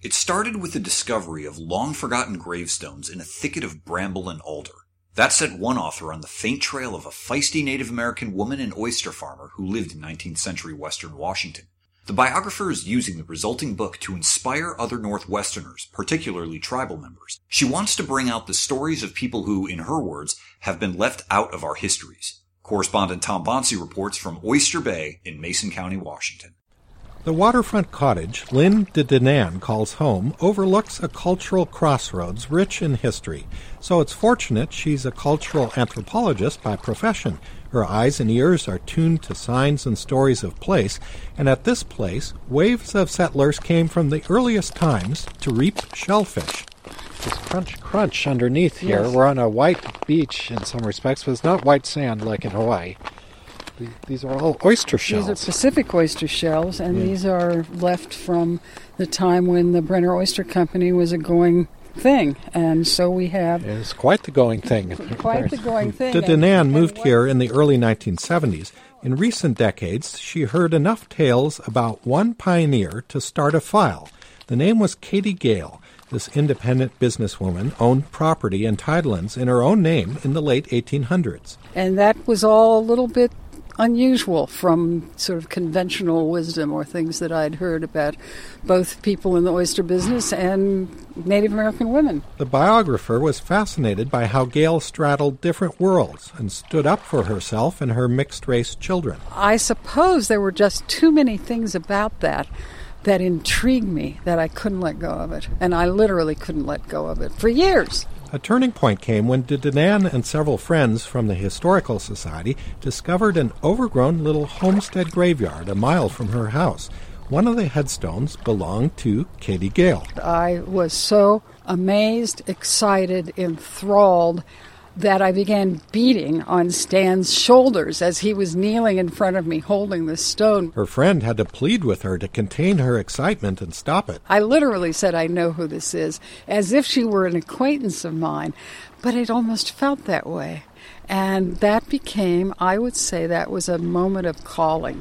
It started with the discovery of long-forgotten gravestones in a thicket of bramble and alder. That set one author on the faint trail of a feisty Native American woman and oyster farmer who lived in 19th century western Washington. The biographer is using the resulting book to inspire other Northwesterners, particularly tribal members. She wants to bring out the stories of people who, in her words, have been left out of our histories. Correspondent Tom Bonsi reports from Oyster Bay in Mason County, Washington. The waterfront cottage Lynn de Danann calls home overlooks a cultural crossroads rich in history, so it's fortunate she's a cultural anthropologist by profession. Her eyes and ears are tuned to signs and stories of place, and at this place, waves of settlers came from the earliest times to reap shellfish. This crunch, crunch underneath here. Yes. We're on a white beach in some respects, but it's not white sand like in Hawaii. These are all oyster shells. These are Pacific oyster shells, and these are left from the time when the Brenner Oyster Company was a going thing. And so we have... It's quite the going thing. Quite the going thing. De Danann moved here in the early 1970s. In recent decades, she heard enough tales about one pioneer to start a file. The name was Katie Gale. This independent businesswoman owned property and tidelands in her own name in the late 1800s. And that was all a little bit unusual from sort of conventional wisdom or things that I'd heard about both people in the oyster business and Native American women. The biographer was fascinated by how Gale straddled different worlds and stood up for herself and her mixed-race children. I suppose there were just too many things about that intrigued me that I couldn't let go of it. And I literally couldn't let go of it for years. A turning point came when de Danann and several friends from the Historical Society discovered an overgrown little homestead graveyard a mile from her house. One of the headstones belonged to Katie Gale. I was so amazed, excited, enthralled that I began beating on Stan's shoulders as he was kneeling in front of me holding the stone. Her friend had to plead with her to contain her excitement and stop it. I literally said, I know who this is, as if she were an acquaintance of mine, but it almost felt that way. And that became, I would say, that was a moment of calling.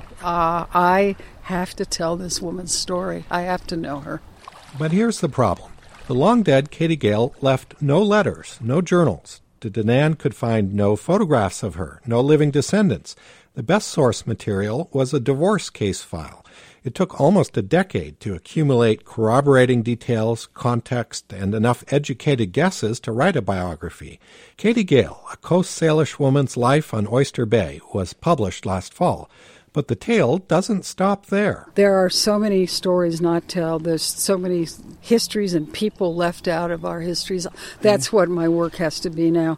I have to tell this woman's story. I have to know her. But here's the problem. The long-dead Katie Gale left no letters, no journals. De Danann could find no photographs of her, no living descendants. The best source material was a divorce case file. It took almost a decade to accumulate corroborating details, context, and enough educated guesses to write a biography. Katie Gale, A Coast Salish Woman's Life on Oyster Bay, was published last fall. But the tale doesn't stop there. There are so many stories not told. There's so many histories and people left out of our histories. That's what my work has to be now.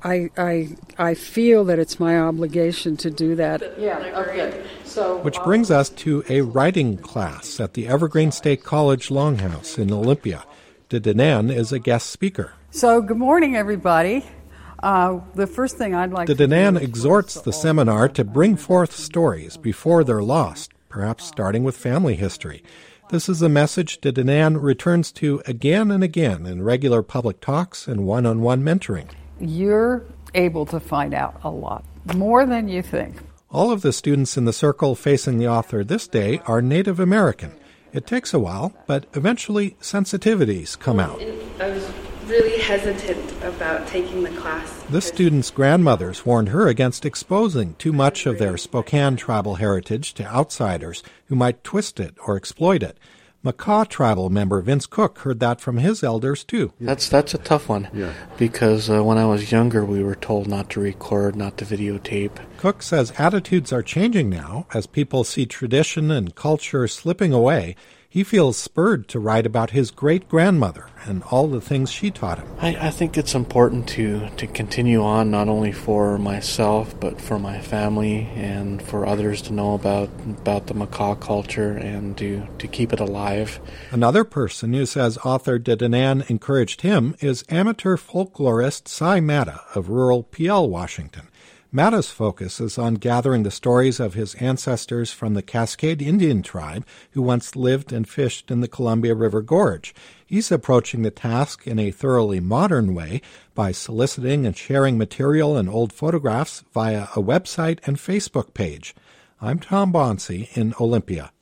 I feel that it's my obligation to do that. Yeah, okay. Which brings us to a writing class at the Evergreen State College Longhouse in Olympia. De Danann is a guest speaker. So good morning, everybody. The first thing I'd like De Danann exhorts the seminar to bring forth stories before they're lost, perhaps starting with family history. This is a message De Danann returns to again and again in regular public talks and one-on-one mentoring. You're able to find out a lot, more than you think. All of the students in the circle facing the author this day are Native American. It takes a while, but eventually sensitivities come out. I was really hesitant about taking the class. This student's grandmothers warned her against exposing too much of their Spokane tribal heritage to outsiders who might twist it or exploit it. Makah tribal member Vince Cook heard that from his elders, too. That's a tough one, because when I was younger, we were told not to record, not to videotape. Cook says attitudes are changing now as people see tradition and culture slipping away. He feels spurred to write about his great-grandmother and all the things she taught him. I think it's important to continue on, not only for myself, but for my family and for others to know about the Makah culture and to keep it alive. Another person who says author De Danann encouraged him is amateur folklorist Cy Matta of rural PL, Washington. Matta's focus is on gathering the stories of his ancestors from the Cascade Indian tribe who once lived and fished in the Columbia River Gorge. He's approaching the task in a thoroughly modern way by soliciting and sharing material and old photographs via a website and Facebook page. I'm Tom Bonsi in Olympia.